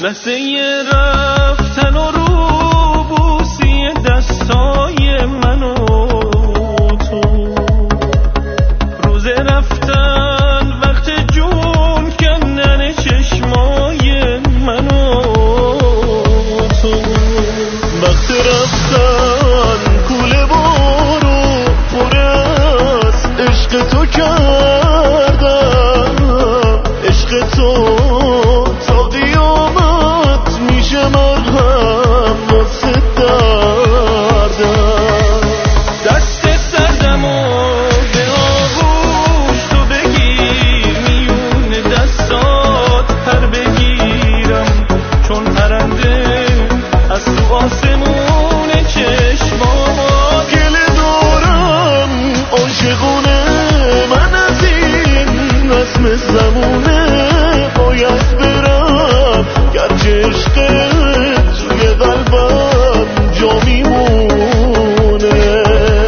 لحظه رفتن و روبوسی دستای من و تو، روز رفتن وقت جون کندن چشمای من و تو، وقت رفتن کوله بارو پر از عشق تو کردم، عشق تو تا قیامت میشه مرهم واسه دردم. دست سردم و به آغوش تو بگیر، میون دستات پر بگیرم چون پرنده از تو آسمون چشمات. گله دارم عاشقونه من از این رسم زمونه، باید برم گرچه عشقت توی قلبم جا میمونه.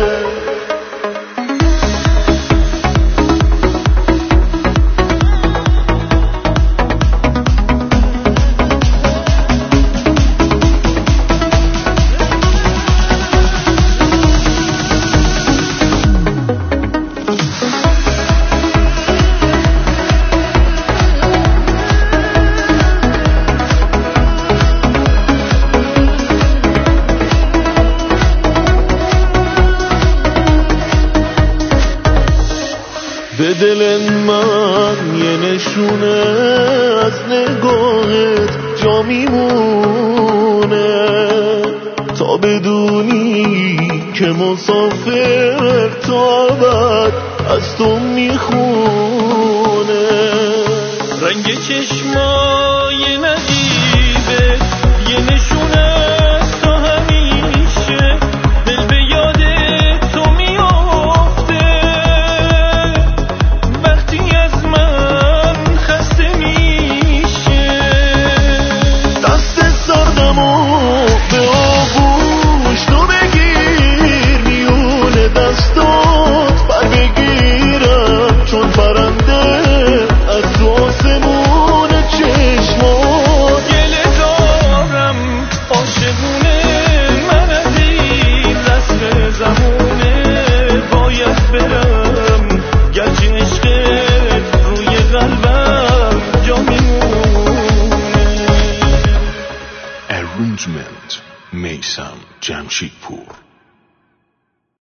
به دل من یه نشونه از نگاهت جا میمونه، تا بدونی که مسافر تا ابد از تو میخونه. رنگ چشمای نجیبه یه نشونه است تا همیشه، دل به یاد تو میافته وقتی از من خسته میشه. دست سردم و به آغوش تو بگیر، میون دستات پر بگیرم چون پرنده از تو آسمون چشمات. گله دارم عاشقونه من از این رسم زمونه، باید برم گرچه عشقت روی قلبم جا میمونه. Arrangement میثم جمشیدپور.